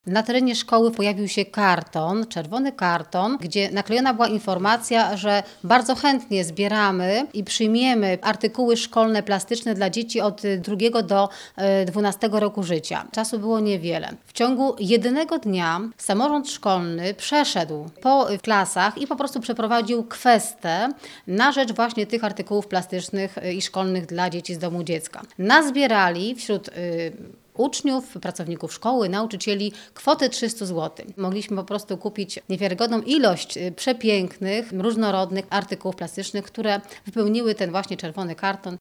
Na terenie szkoły pojawił się karton, czerwony karton, gdzie naklejona była informacja, że bardzo chętnie zbieramy i przyjmiemy artykuły szkolne plastyczne dla dzieci od 2 do 12 roku życia. Czasu było niewiele. W ciągu jednego dnia samorząd szkolny przeszedł po klasach i po prostu przeprowadził kwestę na rzecz właśnie tych artykułów plastycznych i szkolnych dla dzieci z domu dziecka. Nazbierali wśród uczniów, pracowników szkoły, nauczycieli kwotę 300 zł. Mogliśmy po prostu kupić niewiarygodną ilość przepięknych, różnorodnych artykułów plastycznych, które wypełniły ten właśnie czerwony karton.